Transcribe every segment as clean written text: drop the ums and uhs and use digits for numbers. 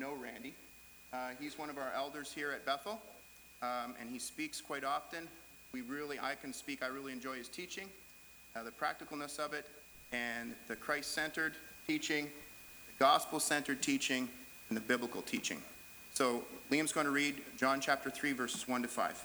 know Randy. He's one of our elders here at Bethel, and he speaks quite often. I really enjoy his teaching, the practicalness of it, and the Christ-centered teaching, the gospel-centered teaching, and the biblical teaching. So Liam's going to read John chapter 3, verses 1 to 5.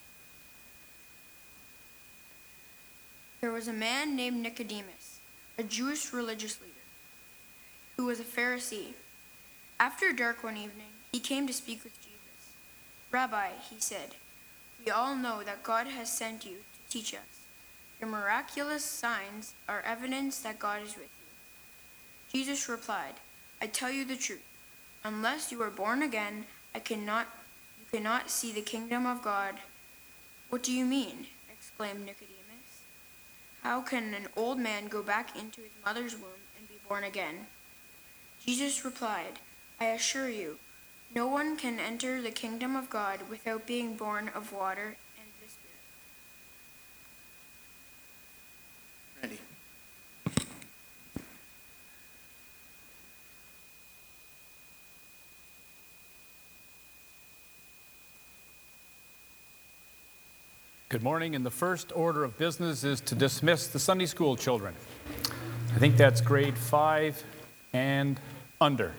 There was a man named Nicodemus, a Jewish religious leader, who was a Pharisee. After dark one evening, he came to speak with Jesus. "Rabbi," he said, "we all know that God has sent you to teach us. Your miraculous signs are evidence that God is with you." Jesus replied, "I tell you the truth. Unless you are born again, you cannot see the kingdom of God." "What do you mean?" exclaimed Nicodemus. "How can an old man go back into his mother's womb and be born again?" Jesus replied, "I assure you, no one can enter the kingdom of God without being born of water and the Spirit." Randy. Good morning, and the first order of business is to dismiss the Sunday school children. I think that's grade 5 and under.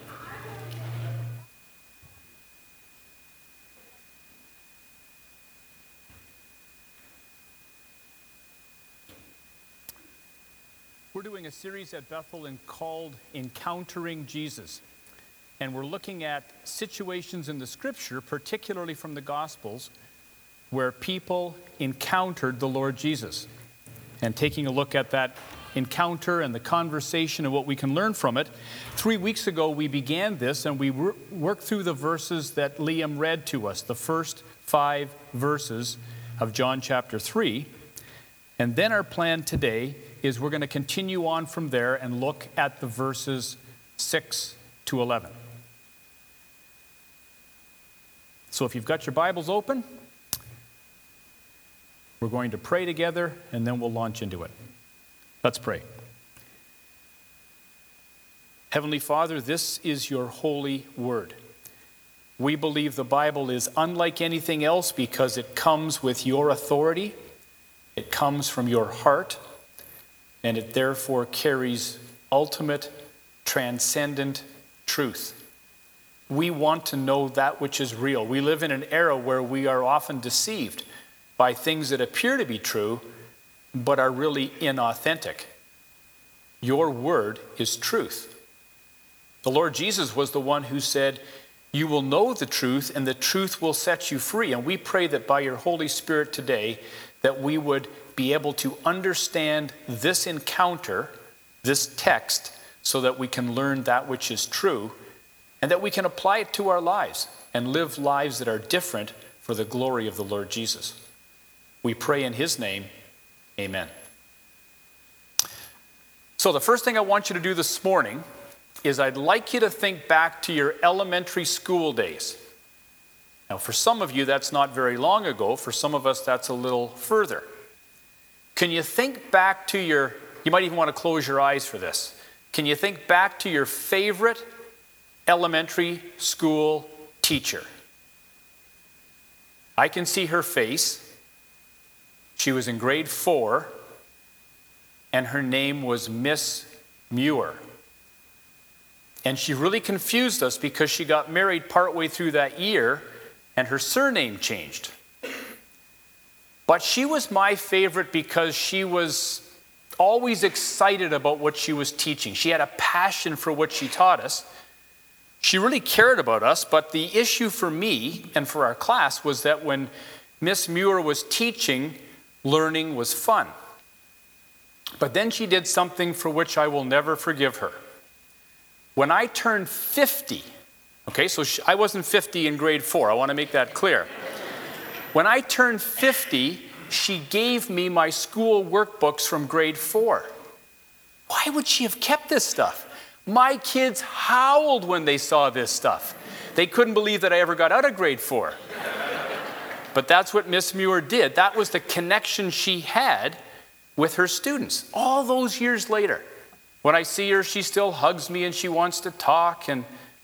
We're doing a series at Bethel called Encountering Jesus. And we're looking at situations in the Scripture, particularly from the Gospels, where people encountered the Lord Jesus. And taking a look at that encounter and the conversation and what we can learn from it. 3 weeks ago we began this and we worked through the verses that Liam read to us, the first 5 verses of John chapter 3. And then our plan today is we're going to continue on from there and look at the verses 6 to 11. So if you've got your Bibles open, we're going to pray together, and then we'll launch into it. Let's pray. Heavenly Father, this is your holy word. We believe the Bible is unlike anything else because it comes with your authority, it comes from your heart, and it therefore carries ultimate, transcendent truth. We want to know that which is real. We live in an era where we are often deceived by things that appear to be true, but are really inauthentic. Your word is truth. The Lord Jesus was the one who said, "You will know the truth, and the truth will set you free." And we pray that by your Holy Spirit today, that we would be able to understand this encounter, this text, so that we can learn that which is true, and that we can apply it to our lives and live lives that are different for the glory of the Lord Jesus. We pray in his name, amen. So the first thing I want you to do this morning is I'd like you to think back to your elementary school days. Now for some of you that's not very long ago, for some of us that's a little further. Can you think back to you might even want to close your eyes for this. Can you think back to your favorite elementary school teacher? I can see her face. She was in grade 4, and her name was Miss Muir. And she really confused us because she got married partway through that year, and her surname changed. But she was my favorite because she was always excited about what she was teaching. She had a passion for what she taught us. She really cared about us, but the issue for me and for our class was that when Miss Muir was teaching, learning was fun. But then she did something for which I will never forgive her. When I turned 50, okay, so I wasn't 50 in grade 4, I want to make that clear. When I turned 50, she gave me my school workbooks from grade 4. Why would she have kept this stuff? My kids howled when they saw this stuff. They couldn't believe that I ever got out of grade 4. But that's what Miss Muir did. That was the connection she had with her students. All those years later, when I see her, she still hugs me and she wants to talk. And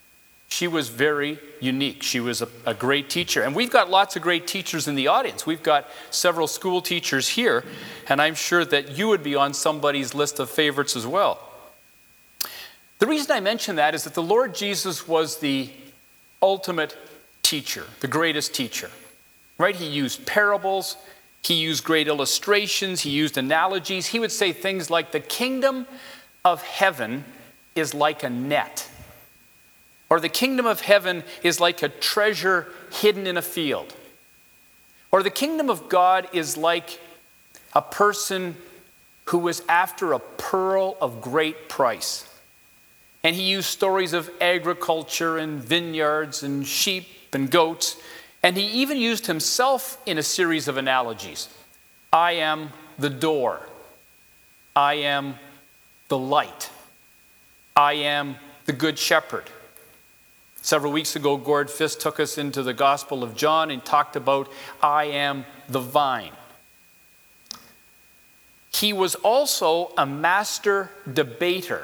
She was very unique. She was a great teacher. And we've got lots of great teachers in the audience. We've got several school teachers here, and I'm sure that you would be on somebody's list of favorites as well. The reason I mention that is that the Lord Jesus was the ultimate teacher, the greatest teacher, right? He used parables. He used great illustrations. He used analogies. He would say things like, the kingdom of heaven is like a net. Or the kingdom of heaven is like a treasure hidden in a field. Or the kingdom of God is like a person who was after a pearl of great price. And he used stories of agriculture and vineyards and sheep and goats. And he even used himself in a series of analogies. I am the door. I am the light. I am the good shepherd. Several weeks ago, Gord Fisk took us into the Gospel of John and talked about, I am the vine. He was also a master debater.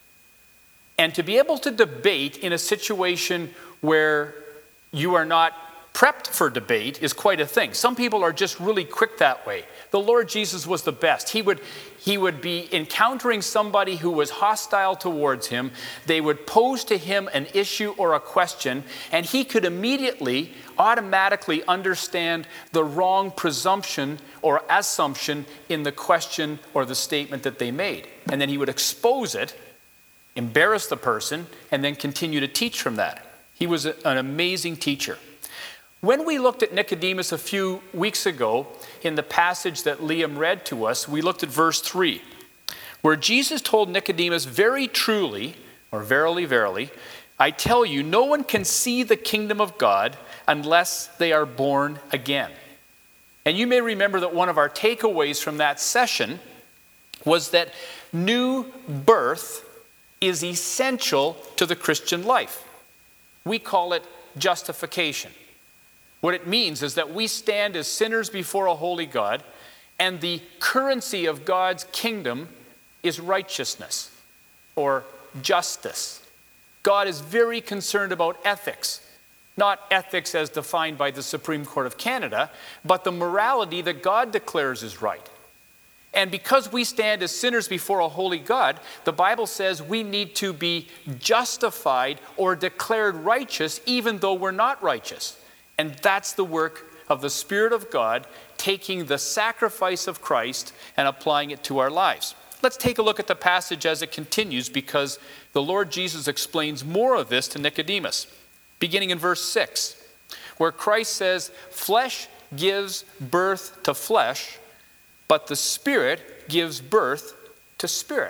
And to be able to debate in a situation where you are not prepped for debate is quite a thing. Some people are just really quick that way. The Lord Jesus was the best. He would be encountering somebody who was hostile towards him. They would pose to him an issue or a question, and he could immediately, automatically understand the wrong presumption or assumption in the question or the statement that they made. And then he would expose it, embarrass the person, and then continue to teach from that. He was an amazing teacher. When we looked at Nicodemus a few weeks ago in the passage that Liam read to us, we looked at verse 3, where Jesus told Nicodemus, very truly, or verily, verily, I tell you, no one can see the kingdom of God unless they are born again. And you may remember that one of our takeaways from that session was that new birth is essential to the Christian life. We call it justification. What it means is that we stand as sinners before a holy God, and the currency of God's kingdom is righteousness or justice. God is very concerned about ethics, not ethics as defined by the Supreme Court of Canada, but the morality that God declares is right. And because we stand as sinners before a holy God, the Bible says we need to be justified or declared righteous even though we're not righteous. And that's the work of the Spirit of God, taking the sacrifice of Christ and applying it to our lives. Let's take a look at the passage as it continues, because the Lord Jesus explains more of this to Nicodemus, beginning in verse 6, where Christ says, flesh gives birth to flesh, but the Spirit gives birth to spirit.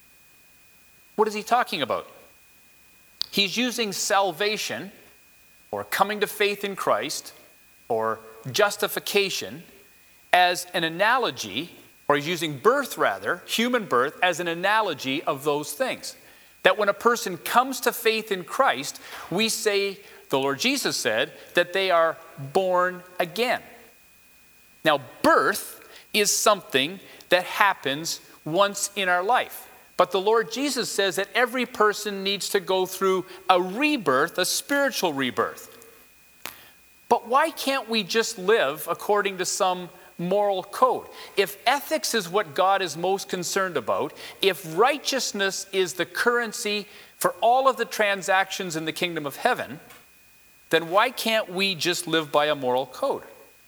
What is he talking about? He's using salvation, or coming to faith in Christ, or justification, as an analogy, or he's using birth rather, human birth, as an analogy of those things. That when a person comes to faith in Christ, we say, the Lord Jesus said, that they are born again. Now, birth is something that happens once in our life. But the Lord Jesus says that every person needs to go through a rebirth, a spiritual rebirth. But why can't we just live according to some moral code? If ethics is what God is most concerned about, if righteousness is the currency for all of the transactions in the kingdom of heaven, then why can't we just live by a moral code?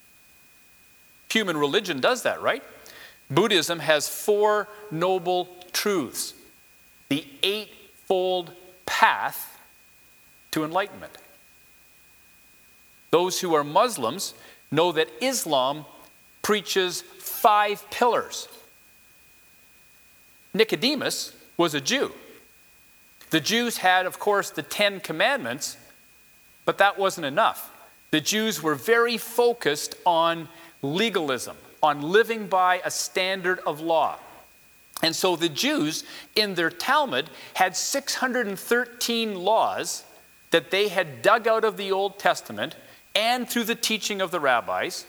Human religion does that, right? Buddhism has 4 noble truths, the 8-fold path to enlightenment. Those who are Muslims know that Islam preaches 5 pillars. Nicodemus was a Jew. The Jews had, of course, the 10 commandments, but that wasn't enough. The Jews were very focused on legalism, on living by a standard of law. And so the Jews, in their Talmud, had 613 laws that they had dug out of the Old Testament and through the teaching of the rabbis,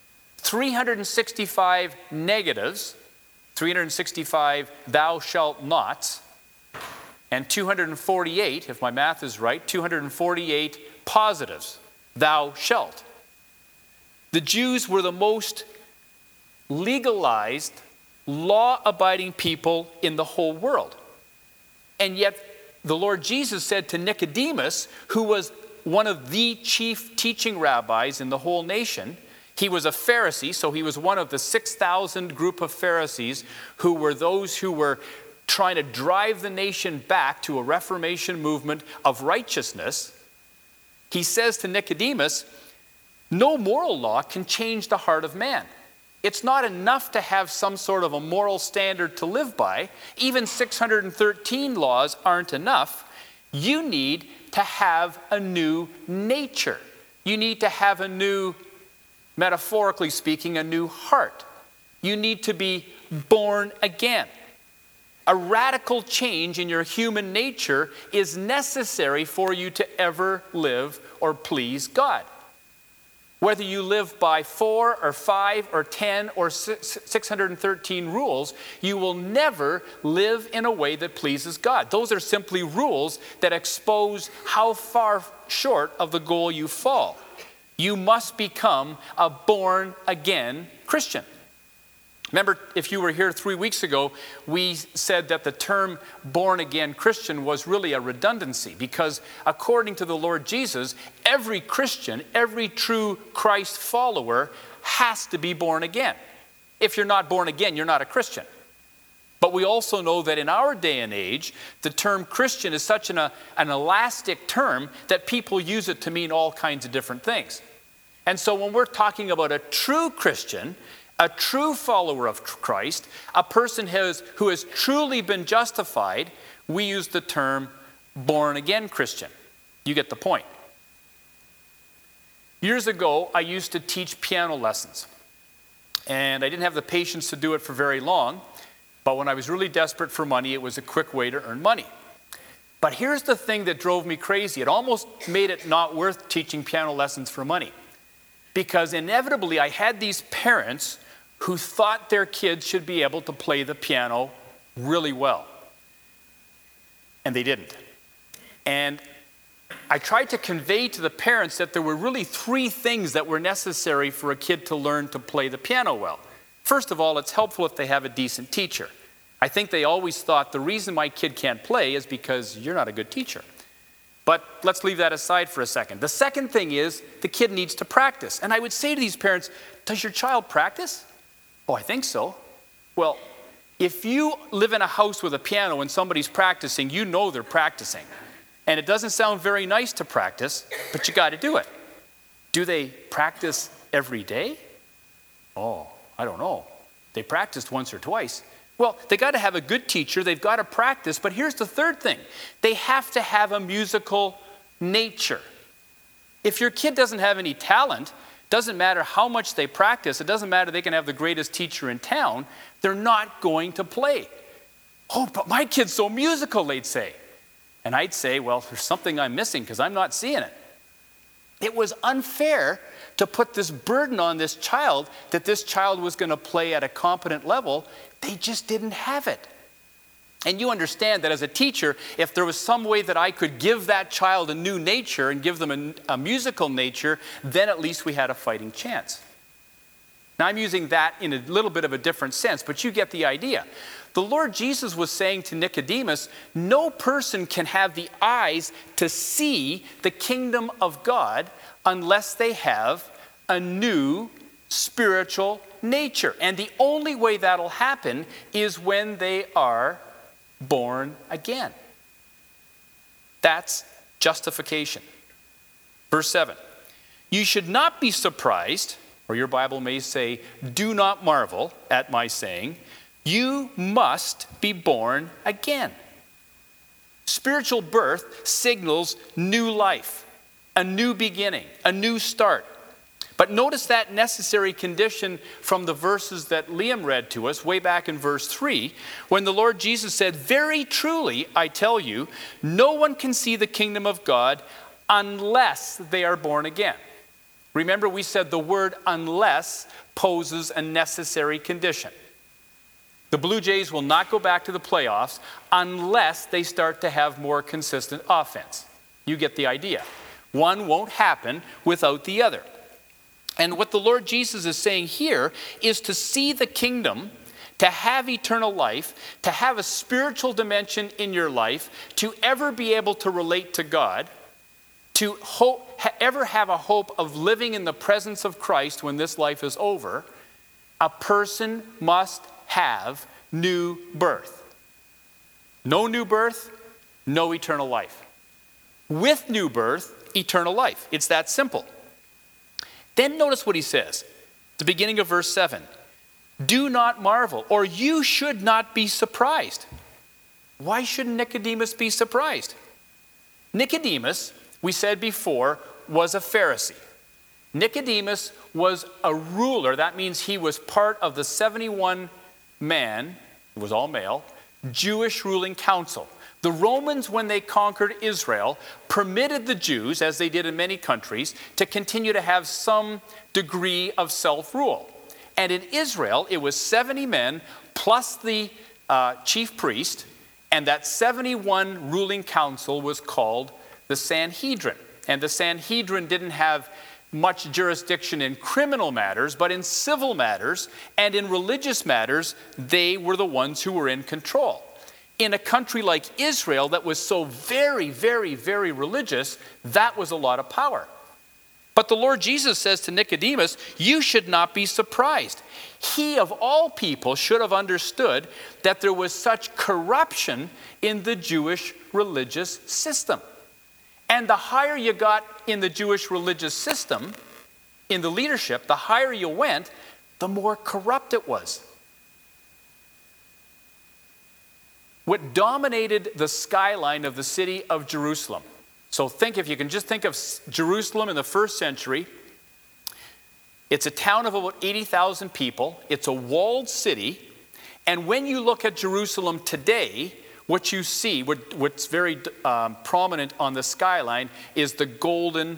365 negatives, 365 thou shalt nots, and 248, if my math is right, 248 positives. Thou shalt. The Jews were the most legalized, law-abiding people in the whole world. And yet, the Lord Jesus said to Nicodemus, who was one of the chief teaching rabbis in the whole nation, he was a Pharisee, so he was one of the 6,000 group of Pharisees who were those who were trying to drive the nation back to a Reformation movement of righteousness. He says to Nicodemus, no moral law can change the heart of man. It's not enough to have some sort of a moral standard to live by. Even 613 laws aren't enough. You need to have a new nature. You need to have a new, metaphorically speaking, a new heart. You need to be born again. A radical change in your human nature is necessary for you to ever live or please God. Whether you live by 4 or 5 or 10 or 613 rules, you will never live in a way that pleases God. Those are simply rules that expose how far short of the goal you fall. You must become a born-again Christian. Remember, if you were here 3 weeks ago, we said that the term born-again Christian was really a redundancy because according to the Lord Jesus, every Christian, every true Christ follower has to be born again. If you're not born again, you're not a Christian. But we also know that in our day and age, the term Christian is such an elastic term that people use it to mean all kinds of different things. And so when we're talking about a true Christian, a true follower of Christ, a person who has truly been justified, we use the term born-again Christian. You get the point. Years ago, I used to teach piano lessons. And I didn't have the patience to do it for very long. But when I was really desperate for money, it was a quick way to earn money. But here's the thing that drove me crazy. It almost made it not worth teaching piano lessons for money. Because inevitably, I had these parents who thought their kids should be able to play the piano really well. And they didn't. And I tried to convey to the parents that there were really 3 things that were necessary for a kid to learn to play the piano well. First of all, it's helpful if they have a decent teacher. I think they always thought the reason my kid can't play is because you're not a good teacher. But let's leave that aside for a second. The second thing is the kid needs to practice. And I would say to these parents, does your child practice? Oh, I think so. Well, if you live in a house with a piano and somebody's practicing, you know they're practicing. And it doesn't sound very nice to practice, but you got to do it. Do they practice every day? Oh, I don't know. They practiced once or twice. Well, they got to have a good teacher. They've got to practice. But here's the third thing. They have to have a musical nature. If your kid doesn't have any talent, doesn't matter how much they practice, it doesn't matter they can have the greatest teacher in town, they're not going to play. Oh, but my kid's so musical, they'd say. And I'd say, well, there's something I'm missing because I'm not seeing it. It was unfair to put this burden on this child that this child was going to play at a competent level. They just didn't have it. And you understand that as a teacher, if there was some way that I could give that child a new nature and give them a musical nature, then at least we had a fighting chance. Now I'm using that in a little bit of a different sense, but you get the idea. The Lord Jesus was saying to Nicodemus, no person can have the eyes to see the kingdom of God unless they have a new spiritual nature. And the only way that'll happen is when they are born again. That's justification. Verse 7. You should not be surprised, or your Bible may say, do not marvel at my saying, you must be born again. Spiritual birth signals new life, a new beginning, a new start. But notice that necessary condition from the verses that Liam read to us way back in verse 3, when the Lord Jesus said, very truly, I tell you, no one can see the kingdom of God unless they are born again. Remember, we said the word unless poses a necessary condition. The Blue Jays will not go back to the playoffs unless they start to have more consistent offense. You get the idea. One won't happen without the other. And what the Lord Jesus is saying here is to see the kingdom, to have eternal life, to have a spiritual dimension in your life, to ever be able to relate to God, to ever have a hope of living in the presence of Christ when this life is over, a person must have new birth. No new birth, no eternal life. With new birth, eternal life. It's that simple. Then notice what he says, the beginning of verse 7. Do not marvel, or you should not be surprised. Why shouldn't Nicodemus be surprised? Nicodemus, we said before, was a Pharisee. Nicodemus was a ruler. That means he was part of the 71 man, it was all male, Jewish ruling council. The Romans, when they conquered Israel, permitted the Jews, as they did in many countries, to continue to have some degree of self-rule. And in Israel, it was 70 men plus the chief priest, and that 71 ruling council was called the Sanhedrin. And the Sanhedrin didn't have much jurisdiction in criminal matters, but in civil matters and in religious matters, they were the ones who were in control. In a country like Israel that was so very, very, very religious, that was a lot of power. But the Lord Jesus says to Nicodemus, you should not be surprised. He of all people should have understood that there was such corruption in the Jewish religious system. And the higher you got in the Jewish religious system, in the leadership, the higher you went, the more corrupt it was. What dominated the skyline of the city of Jerusalem. So if you can just think of Jerusalem in the first century, it's a town of about 80,000 people. It's a walled city. And when you look at Jerusalem today, what you see, what's very prominent on the skyline is the golden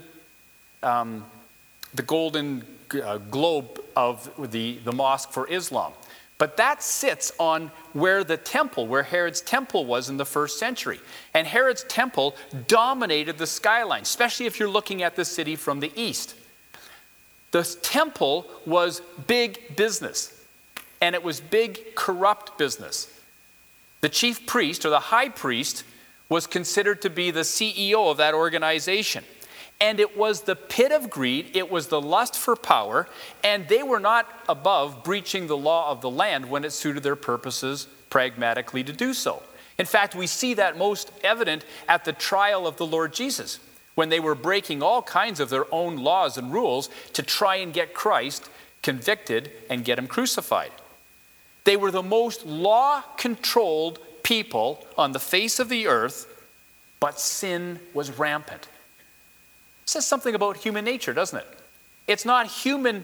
globe of the mosque for Islam. But that sits on where Herod's temple was in the first century. And Herod's temple dominated the skyline, especially if you're looking at the city from the east. The temple was big business, and it was big corrupt business. The chief priest, or the high priest, was considered to be the CEO of that organization. And it was the pit of greed, it was the lust for power, and they were not above breaching the law of the land when it suited their purposes pragmatically to do so. In fact, we see that most evident at the trial of the Lord Jesus, when they were breaking all kinds of their own laws and rules to try and get Christ convicted and get him crucified. They were the most law-controlled people on the face of the earth, but sin was rampant. It says something about human nature, doesn't it? It's not human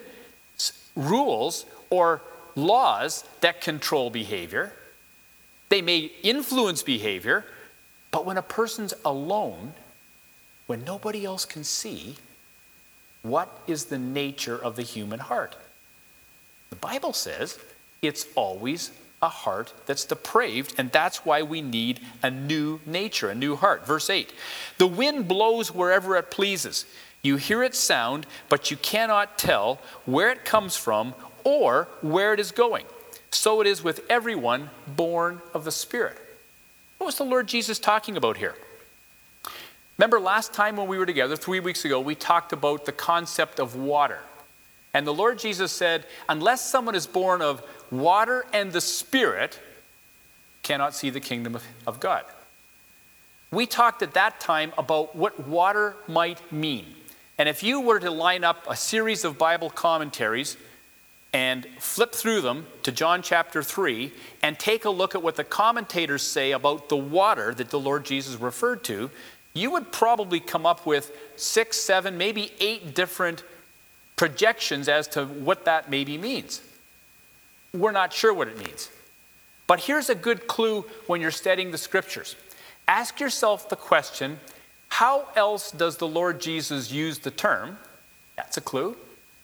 rules or laws that control behavior. They may influence behavior, but when a person's alone, when nobody else can see, what is the nature of the human heart? The Bible says it's always a heart that's depraved, and that's why we need a new nature, a new heart. Verse 8, the wind blows wherever it pleases. You hear its sound, but you cannot tell where it comes from or where it is going. So it is with everyone born of the Spirit. What was the Lord Jesus talking about here? Remember last time when we were together, 3 weeks ago, we talked about the concept of water. And the Lord Jesus said, unless someone is born of water and the Spirit, cannot see the kingdom of God. We talked at that time about what water might mean. And if you were to line up a series of Bible commentaries and flip through them to John chapter 3 and take a look at what the commentators say about the water that the Lord Jesus referred to, you would probably come up with 6, 7, maybe 8 different projections as to what that maybe means. We're not sure what it means. But here's a good clue when you're studying the scriptures. Ask yourself the question, how else does the Lord Jesus use the term? That's a clue.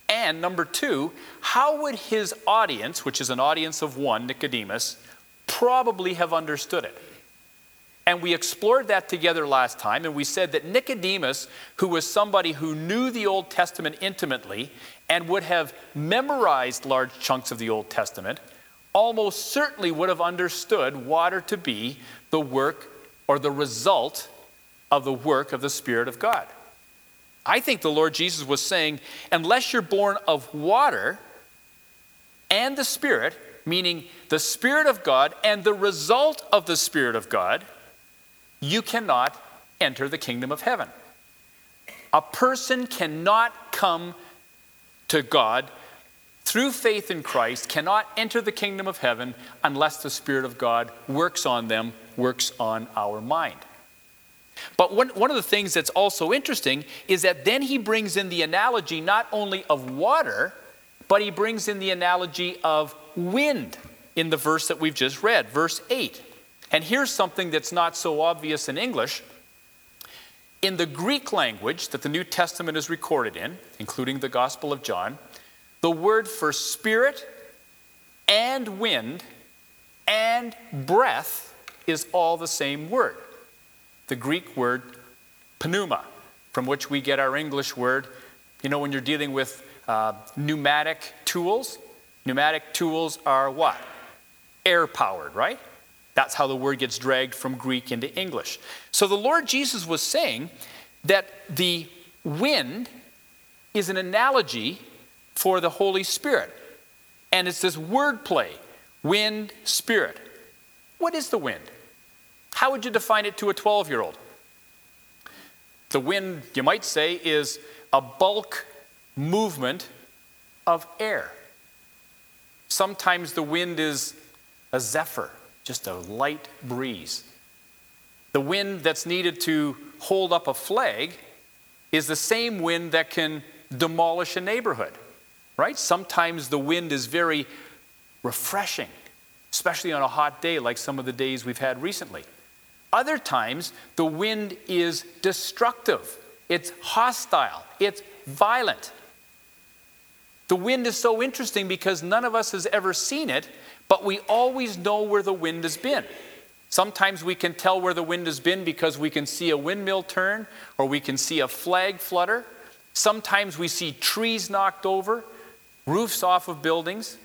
And number two, how would his audience, which is an audience of one, Nicodemus, probably have understood it? And we explored that together last time, and we said that Nicodemus, who was somebody who knew the Old Testament intimately and would have memorized large chunks of the Old Testament, almost certainly would have understood water to be the work or the result of the work of the Spirit of God. I think the Lord Jesus was saying, unless you're born of water and the Spirit, meaning the Spirit of God and the result of the Spirit of God, you cannot enter the kingdom of heaven. A person cannot come to God through faith in Christ, cannot enter the kingdom of heaven unless the Spirit of God works on them, works on our mind. But one of the things that's also interesting is that then he brings in the analogy not only of water, but he brings in the analogy of wind in the verse that we've just read, verse 8. And here's something that's not so obvious in English. In the Greek language that the New Testament is recorded in, including the Gospel of John, the word for spirit and wind and breath is all the same word. The Greek word pneuma, from which we get our English word, when you're dealing with pneumatic tools are what? Air-powered, right? That's how the word gets dragged from Greek into English. So the Lord Jesus was saying that the wind is an analogy for the Holy Spirit. And it's this word play, wind, spirit. What is the wind? How would you define it to a 12-year-old? The wind, you might say, is a bulk movement of air. Sometimes the wind is a zephyr, just a light breeze. The wind that's needed to hold up a flag is the same wind that can demolish a neighborhood, right? Sometimes the wind is very refreshing, especially on a hot day like some of the days we've had recently. Other times, the wind is destructive. It's hostile. It's violent. The wind is so interesting because none of us has ever seen it, but we always know where the wind has been. Sometimes we can tell where the wind has been because we can see a windmill turn or we can see a flag flutter. Sometimes we see trees knocked over, roofs off of buildings,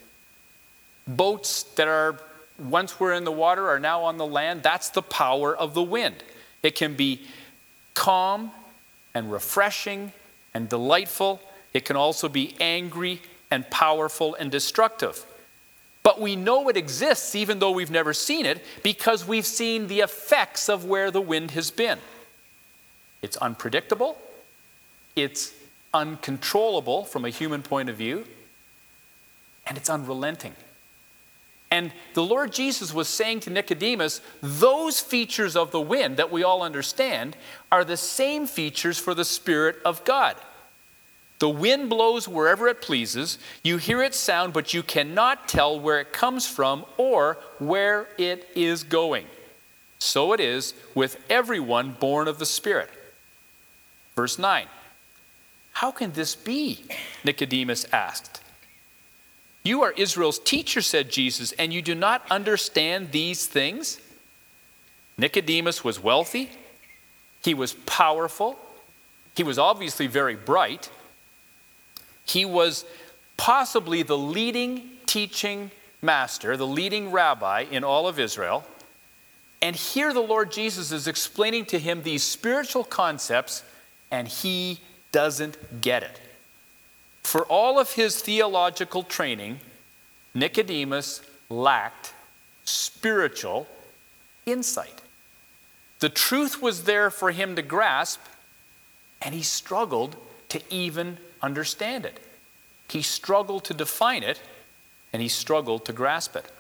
boats that are once were in the water are now on the land. That's the power of the wind. It can be calm and refreshing and delightful. It can also be angry and powerful and destructive. But we know it exists even though we've never seen it because we've seen the effects of where the wind has been. It's unpredictable. It's uncontrollable from a human point of view. And it's unrelenting. And the Lord Jesus was saying to Nicodemus, those features of the wind that we all understand are the same features for the Spirit of God. The wind blows wherever it pleases. You hear its sound, but you cannot tell where it comes from or where it is going. So it is with everyone born of the Spirit. Verse 9. How can this be? Nicodemus asked. You are Israel's teacher, said Jesus, and you do not understand these things? Nicodemus was wealthy. He was powerful. He was obviously very bright. He was possibly the leading teaching master, the leading rabbi in all of Israel. And here the Lord Jesus is explaining to him these spiritual concepts, and he doesn't get it. For all of his theological training, Nicodemus lacked spiritual insight. The truth was there for him to grasp, and he struggled to even understand it. He struggled to define it, and he struggled to grasp it.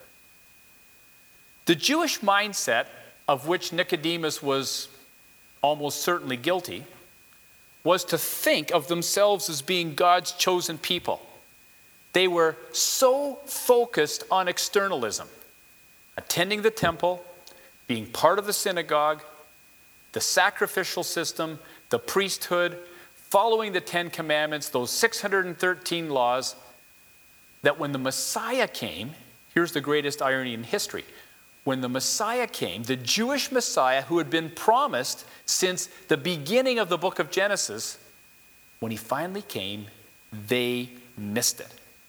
The Jewish mindset, of which Nicodemus was almost certainly guilty, was to think of themselves as being God's chosen people. They were so focused on externalism, attending the temple, being part of the synagogue, the sacrificial system, the priesthood, following the 10 Commandments, those 613 laws, that when the Messiah came, here's the greatest irony in history. When the Messiah came, the Jewish Messiah who had been promised since the beginning of the book of Genesis, when he finally came, they missed it.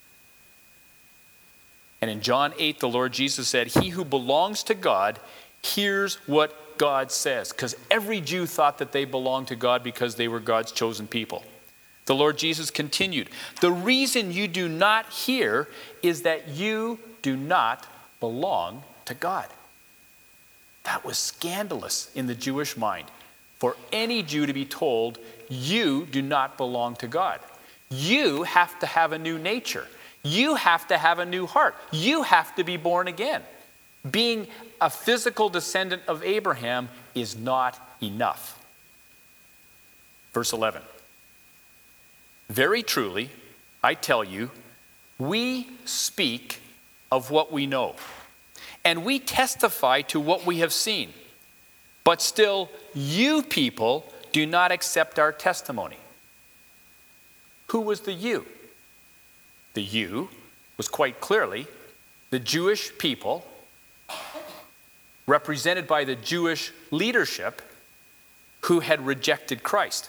And in John 8, the Lord Jesus said, "He who belongs to God hears what God says." Because every Jew thought that they belonged to God because they were God's chosen people. The Lord Jesus continued, "The reason you do not hear is that you do not belong to God." That was scandalous in the Jewish mind for any Jew to be told, you do not belong to God. You have to have a new nature. You have to have a new heart. You have to be born again. Being a physical descendant of Abraham is not enough. Verse 11. "Very truly, I tell you, we speak of what we know, and we testify to what we have seen. But still, you people do not accept our testimony." Who was the you? The you was quite clearly the Jewish people, represented by the Jewish leadership who had rejected Christ.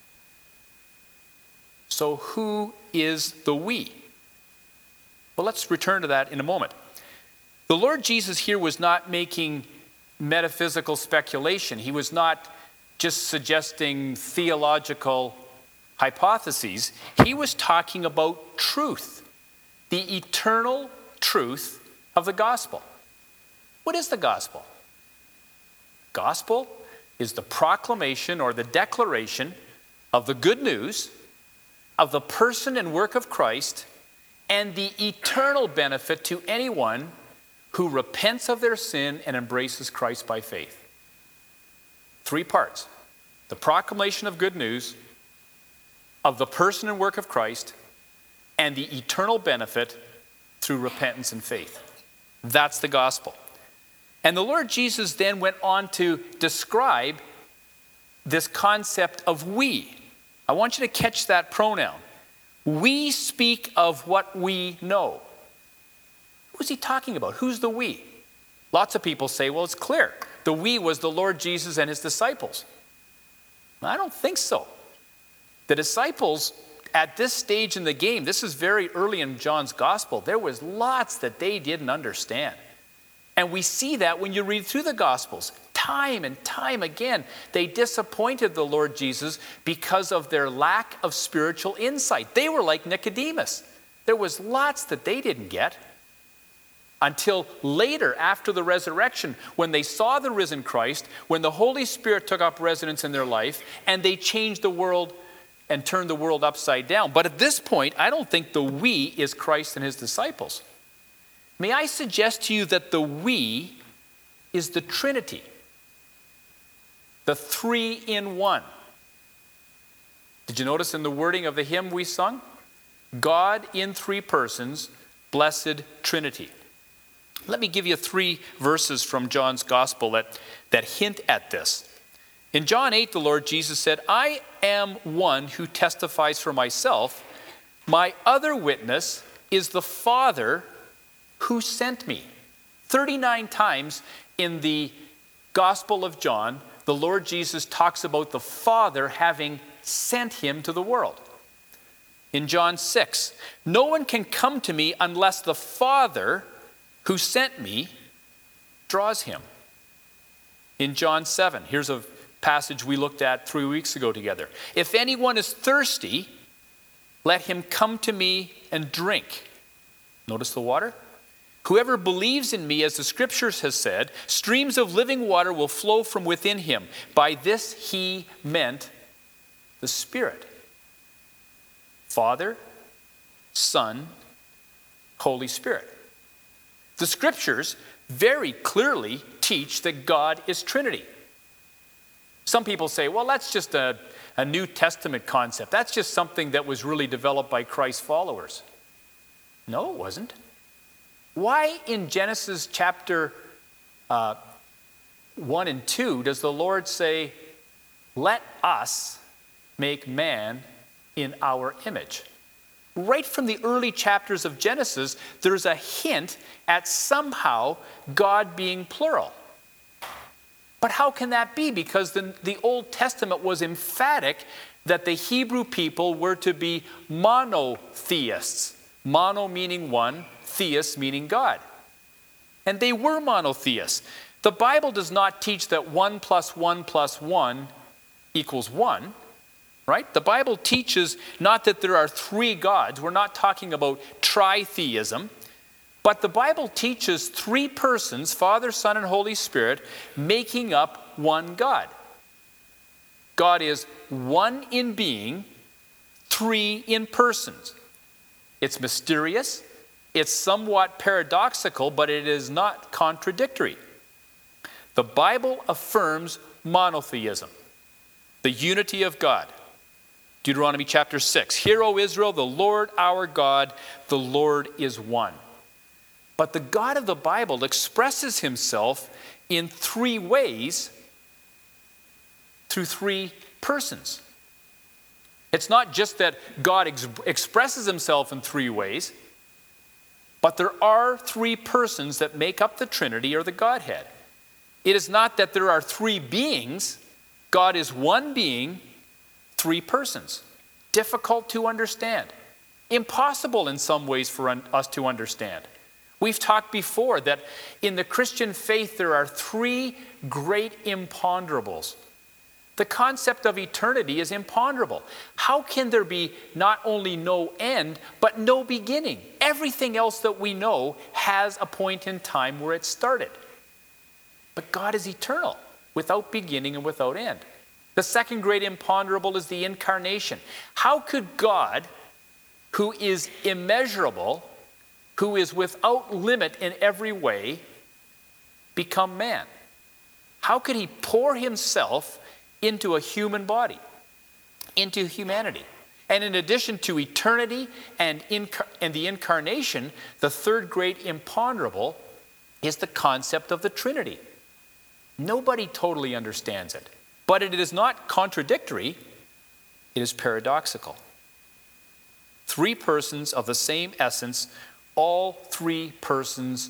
So who is the we? Well, let's return to that in a moment. The Lord Jesus here was not making metaphysical speculation. He was not just suggesting theological hypotheses. He was talking about truth, the eternal truth of the gospel. What is the gospel? Gospel is the proclamation or the declaration of the good news of the person and work of Christ and the eternal benefit to anyone who repents of their sin and embraces Christ by faith. 3 parts. The proclamation of good news of the person and work of Christ and the eternal benefit through repentance and faith. That's the gospel. And the Lord Jesus then went on to describe this concept of we. I want you to catch that pronoun. We speak of what we know. Who's he talking about? Who's the we? Lots of people say, well, it's clear. The we was the Lord Jesus and his disciples. I don't think so. The disciples at this stage in the game, this is very early in John's gospel, there was lots that they didn't understand. And we see that when you read through the gospels. Time and time again, they disappointed the Lord Jesus because of their lack of spiritual insight. They were like Nicodemus. There was lots that they didn't get until later, after the resurrection, when they saw the risen Christ, when the Holy Spirit took up residence in their life, and they changed the world and turned the world upside down. But at this point, I don't think the we is Christ and his disciples. May I suggest to you that the we is the Trinity, the 3 in 1. Did you notice in the wording of the hymn we sung? God in 3 persons, blessed Trinity. Let me give you 3 verses from John's gospel that hint at this. In John 8, the Lord Jesus said, "I am one who testifies for myself. My other witness is the Father who sent me." 39 times in the Gospel of John, the Lord Jesus talks about the Father having sent him to the world. In John 6, "No one can come to me unless the Father who sent me draws him." In John 7, here's a passage we looked at 3 weeks ago together. "If anyone is thirsty, let him come to me and drink." Notice the water? "Whoever believes in me, as the scriptures has said, streams of living water will flow from within him." By this he meant the Spirit. Father, Son, Holy Spirit. The scriptures very clearly teach that God is Trinity. Some people say, well, that's just a New Testament concept. That's just something that was really developed by Christ's followers. No, it wasn't. Why in Genesis chapter 1 and 2 does the Lord say, "Let us make man in our image. Right from the early chapters of Genesis, there's a hint at somehow God being plural. But how can that be? Because the Old Testament was emphatic that the Hebrew people were to be monotheists. Mono meaning one, theist meaning God. And they were monotheists. The Bible does not teach that 1 + 1 + 1 equals 1. Right? The Bible teaches not that there are three gods. We're not talking about tritheism. But the Bible teaches three persons, Father, Son, and Holy Spirit, making up one God. God is one in being, three in persons. It's mysterious. It's somewhat paradoxical, but it is not contradictory. The Bible affirms monotheism, the unity of God. Deuteronomy chapter 6. Hear, O Israel, the Lord our God, the Lord is one. But the God of the Bible expresses himself in three ways through three persons. It's not just that God expresses himself in three ways, but there are three persons that make up the Trinity or the Godhead. It is not that there are three beings. God is one being, three persons. Difficult to understand. Impossible in some ways for us to understand. We've talked before that in the Christian faith there are three great imponderables. The concept of eternity is imponderable. How can there be not only no end, but no beginning? Everything else that we know has a point in time where it started. But God is eternal, without beginning and without end. The second great imponderable is the incarnation. How could God, who is immeasurable, who is without limit in every way, become man? How could he pour himself into a human body, into humanity? And in addition to eternity and the incarnation, the third great imponderable is the concept of the Trinity. Nobody totally understands it. But it is not contradictory, it is paradoxical. Three persons of the same essence, all three persons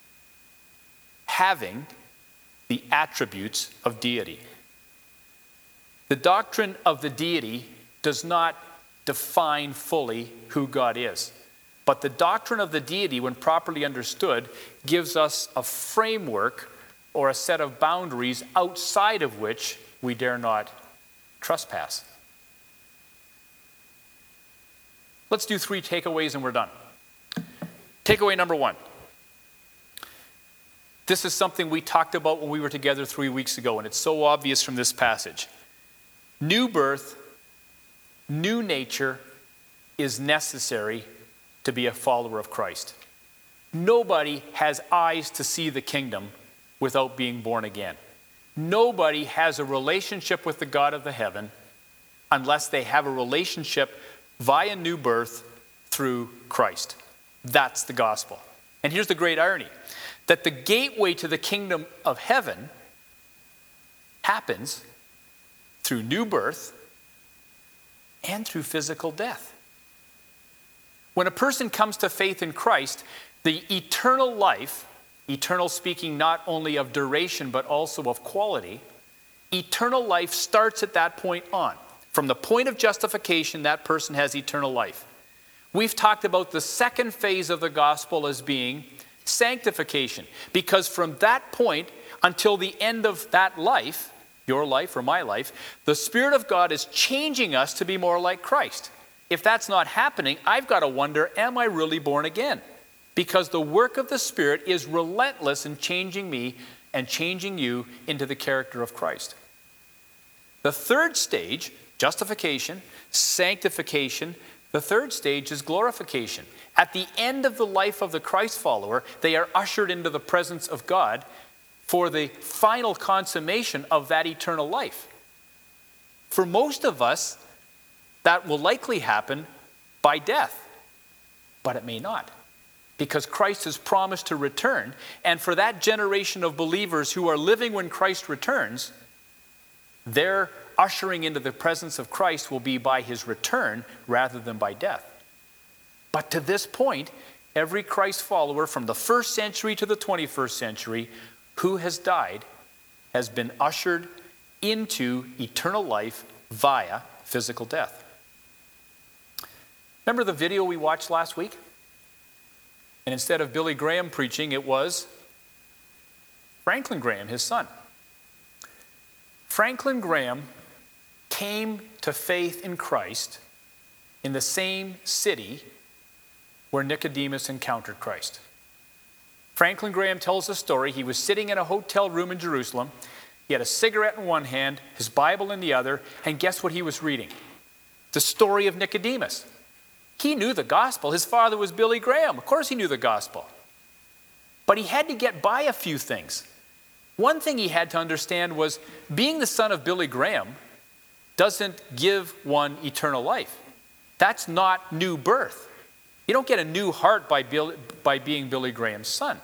having the attributes of deity. The doctrine of the deity does not define fully who God is. But the doctrine of the deity, when properly understood, gives us a framework or a set of boundaries outside of which we dare not trespass. Let's do 3 takeaways and we're done. Takeaway number 1. This is something we talked about when we were together 3 weeks ago, and it's so obvious from this passage. New birth, new nature is necessary to be a follower of Christ. Nobody has eyes to see the kingdom without being born again. Nobody has a relationship with the God of the heaven unless they have a relationship via new birth through Christ. That's the gospel. And here's the great irony, that the gateway to the kingdom of heaven happens through new birth and through physical death. When a person comes to faith in Christ, the eternal life, eternal speaking not only of duration but also of quality, eternal life starts at that point on. From the point of justification, that person has eternal life. We've talked about the second phase of the gospel as being sanctification, because from that point until the end of that life, your life or my life, the Spirit of God is changing us to be more like Christ. If that's not happening, I've got to wonder, am I really born again? Because the work of the Spirit is relentless in changing me and changing you into the character of Christ. The third stage, justification, sanctification, the third stage is glorification. At the end of the life of the Christ follower, they are ushered into the presence of God for the final consummation of that eternal life. For most of us, that will likely happen by death, but it may not, because Christ has promised to return. And for that generation of believers who are living when Christ returns, their ushering into the presence of Christ will be by his return rather than by death. But to this point, every Christ follower from the 1st century to the 21st century who has died has been ushered into eternal life via physical death. Remember the video we watched last week? And instead of Billy Graham preaching, it was Franklin Graham, his son. Franklin Graham came to faith in Christ in the same city where Nicodemus encountered Christ. Franklin Graham tells the story. He was sitting in a hotel room in Jerusalem. He had a cigarette in one hand, his Bible in the other, and guess what he was reading? The story of Nicodemus. He knew the gospel. His father was Billy Graham. Of course he knew the gospel. But he had to get by a few things. One thing he had to understand was being the son of Billy Graham doesn't give one eternal life. That's not new birth. You don't get a new heart by being Billy Graham's son.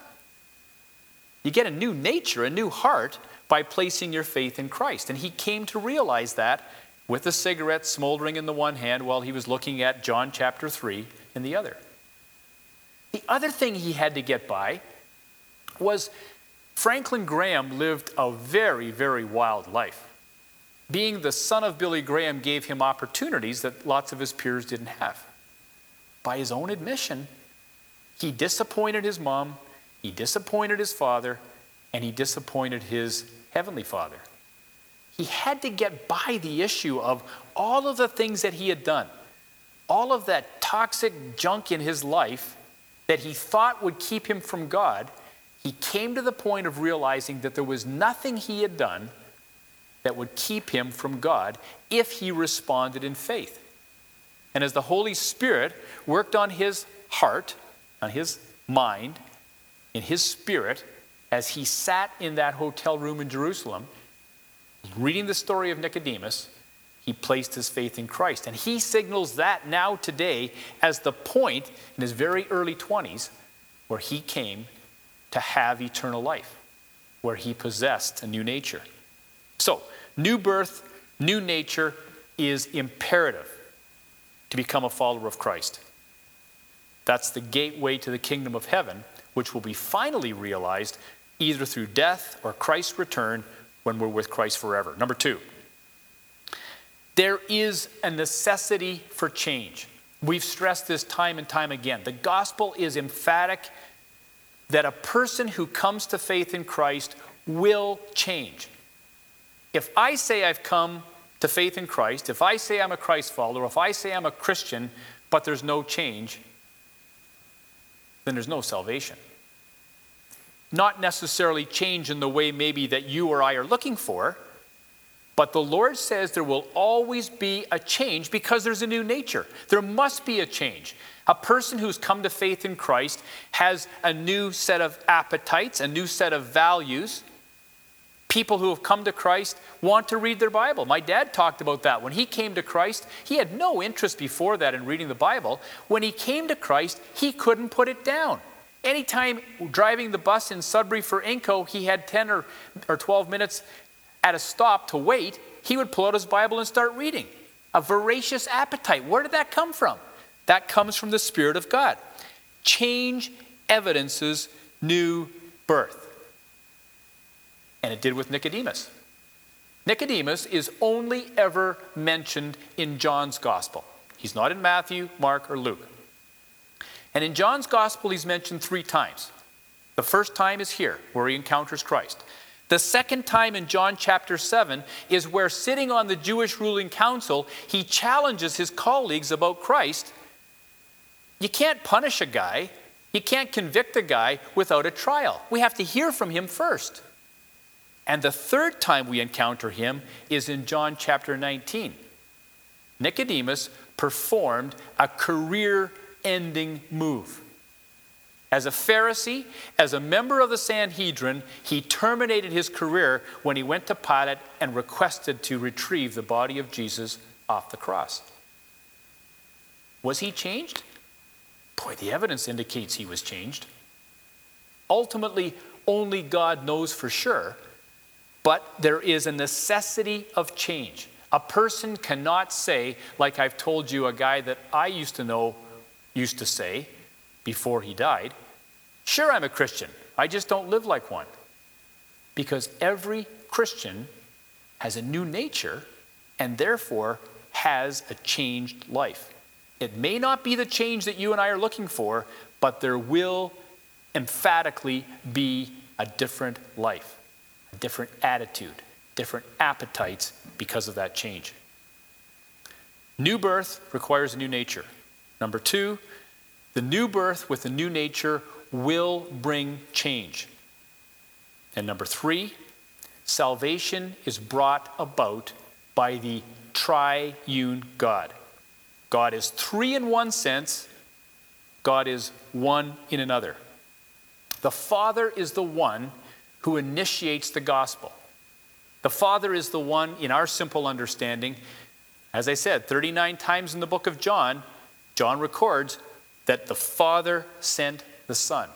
You get a new nature, a new heart, by placing your faith in Christ. And he came to realize that with a cigarette smoldering in the one hand while he was looking at John chapter 3 in the other. The other thing he had to get by was Franklin Graham lived a very, very wild life. Being the son of Billy Graham gave him opportunities that lots of his peers didn't have. By his own admission, he disappointed his mom, he disappointed his father, and he disappointed his heavenly Father. He had to get by the issue of all of the things that he had done, all of that toxic junk in his life that he thought would keep him from God. He came to the point of realizing that there was nothing he had done that would keep him from God if he responded in faith. And as the Holy Spirit worked on his heart, on his mind, in his spirit, as he sat in that hotel room in Jerusalem, reading the story of Nicodemus, he placed his faith in Christ. And he signals that now today as the point in his very early 20s where he came to have eternal life, where he possessed a new nature. So, new birth, new nature is imperative to become a follower of Christ. That's the gateway to the kingdom of heaven, which will be finally realized either through death or Christ's return when we're with Christ forever. Number 2, there is a necessity for change. We've stressed this time and time again. The gospel is emphatic that a person who comes to faith in Christ will change. If I say I've come to faith in Christ, if I say I'm a Christ follower, if I say I'm a Christian, but there's no change, then there's no salvation. Not necessarily change in the way maybe that you or I are looking for, but the Lord says there will always be a change because there's a new nature. There must be a change. A person who's come to faith in Christ has a new set of appetites, a new set of values. People who have come to Christ want to read their Bible. My dad talked about that. When he came to Christ, he had no interest before that in reading the Bible. When he came to Christ, he couldn't put it down. Anytime driving the bus in Sudbury for Inco, he had 10 or 12 minutes at a stop to wait, he would pull out his Bible and start reading. A voracious appetite. Where did that come from? That comes from the Spirit of God. Change evidences new birth. And it did with Nicodemus. Nicodemus is only ever mentioned in John's Gospel. He's not in Matthew, Mark, or Luke. And in John's Gospel, he's mentioned 3 times. The first time is here, where he encounters Christ. The second time in John chapter 7 is where, sitting on the Jewish ruling council, he challenges his colleagues about Christ. You can't punish a guy, you can't convict a guy without a trial. We have to hear from him first. And the third time we encounter him is in John chapter 19. Nicodemus performed a career-ending move. As a Pharisee, as a member of the Sanhedrin, he terminated his career when he went to Pilate and requested to retrieve the body of Jesus off the cross. Was he changed? Boy, the evidence indicates he was changed. Ultimately, only God knows for sure, but there is a necessity of change. A person cannot say, like I've told you a guy that I used to know used to say before he died, sure, I'm a Christian, I just don't live like one. Because every Christian has a new nature and therefore has a changed life. It may not be the change that you and I are looking for, but there will emphatically be a different life, a different attitude, different appetites because of that change. New birth requires a new nature. Number 2, the new birth with the new nature will bring change. And number 3, salvation is brought about by the triune God. God is 3 in one sense, God is 1 in another. The Father is the one who initiates the gospel. The Father is the one, in our simple understanding, as I said, 39 times in the book of John, John records that the Father sent the Son.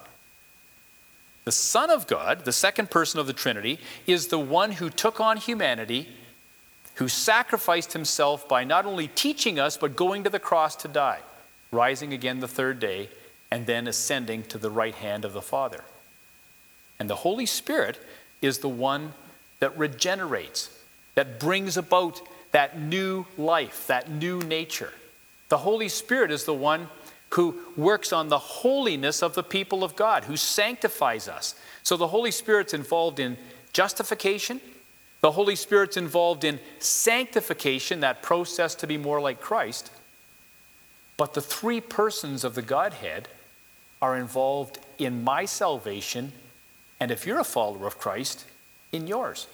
The Son of God, the second person of the Trinity, is the one who took on humanity, who sacrificed himself by not only teaching us, but going to the cross to die, rising again the third day, and then ascending to the right hand of the Father. And the Holy Spirit is the one that regenerates, that brings about that new life, that new nature. The Holy Spirit is the one who works on the holiness of the people of God, who sanctifies us. So the Holy Spirit's involved in justification. The Holy Spirit's involved in sanctification, that process to be more like Christ. But the 3 persons of the Godhead are involved in my salvation, and if you're a follower of Christ, in yours.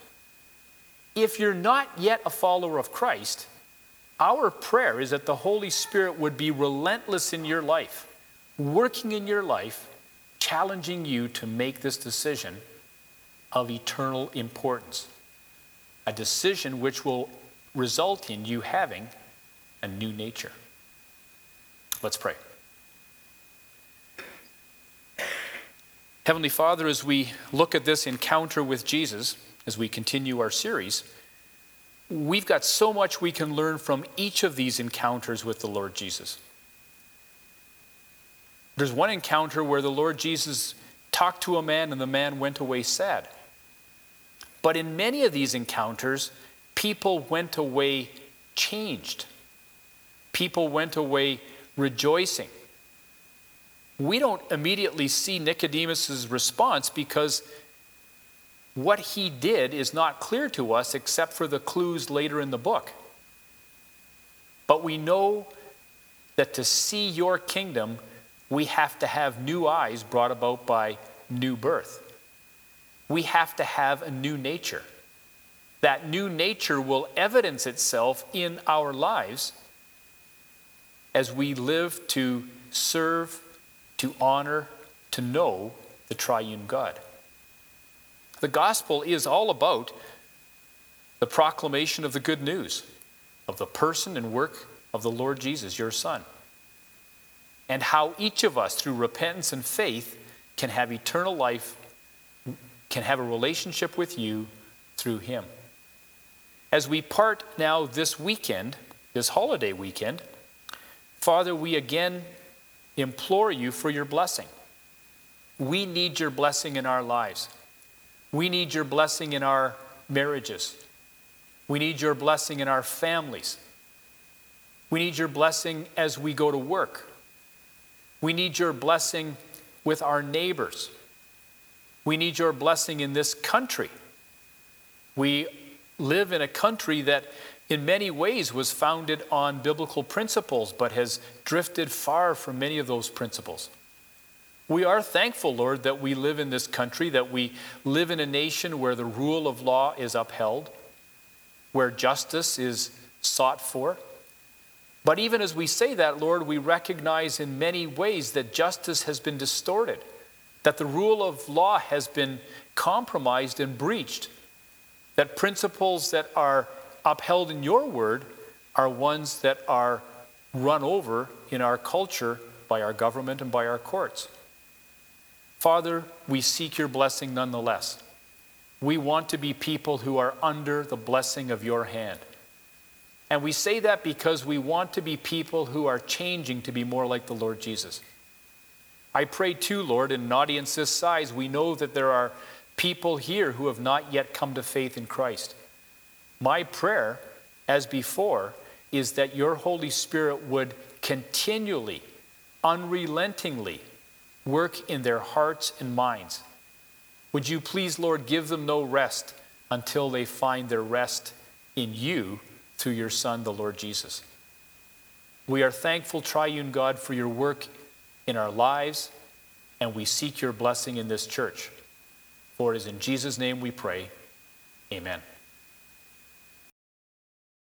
If you're not yet a follower of Christ, our prayer is that the Holy Spirit would be relentless in your life, working in your life, challenging you to make this decision of eternal importance. A decision which will result in you having a new nature. Let's pray. Heavenly Father, as we look at this encounter with Jesus, as we continue our series, we've got so much we can learn from each of these encounters with the Lord Jesus. There's one encounter where the Lord Jesus talked to a man and the man went away sad. But in many of these encounters, people went away changed. People went away rejoicing. We don't immediately see Nicodemus' response because what he did is not clear to us except for the clues later in the book. But we know that to see your kingdom, we have to have new eyes brought about by new birth. We have to have a new nature. That new nature will evidence itself in our lives as we live to serve, to honor, to know the triune God. The gospel is all about the proclamation of the good news of the person and work of the Lord Jesus, your Son, and how each of us, through repentance and faith, can have eternal life, can have a relationship with you through him. As we part now this weekend, this holiday weekend, Father, we again implore you for your blessing. We need your blessing in our lives. We need your blessing in our marriages. We need your blessing in our families. We need your blessing as we go to work. We need your blessing with our neighbors. We need your blessing in this country. We live in a country that in many ways was founded on biblical principles, but has drifted far from many of those principles. We are thankful, Lord, that we live in this country, that we live in a nation where the rule of law is upheld, where justice is sought for. But even as we say that, Lord, we recognize in many ways that justice has been distorted, that the rule of law has been compromised and breached, that principles that are upheld in your word are ones that are run over in our culture by our government and by our courts. Father, we seek your blessing nonetheless. We want to be people who are under the blessing of your hand. And we say that because we want to be people who are changing to be more like the Lord Jesus. I pray too, Lord, in an audience this size, we know that there are people here who have not yet come to faith in Christ. My prayer, as before, is that your Holy Spirit would continually, unrelentingly work in their hearts and minds. Would you please, Lord, give them no rest until they find their rest in you through your Son, the Lord Jesus. We are thankful, Triune God, for your work in our lives, and we seek your blessing in this church. For it is in Jesus' name we pray. Amen.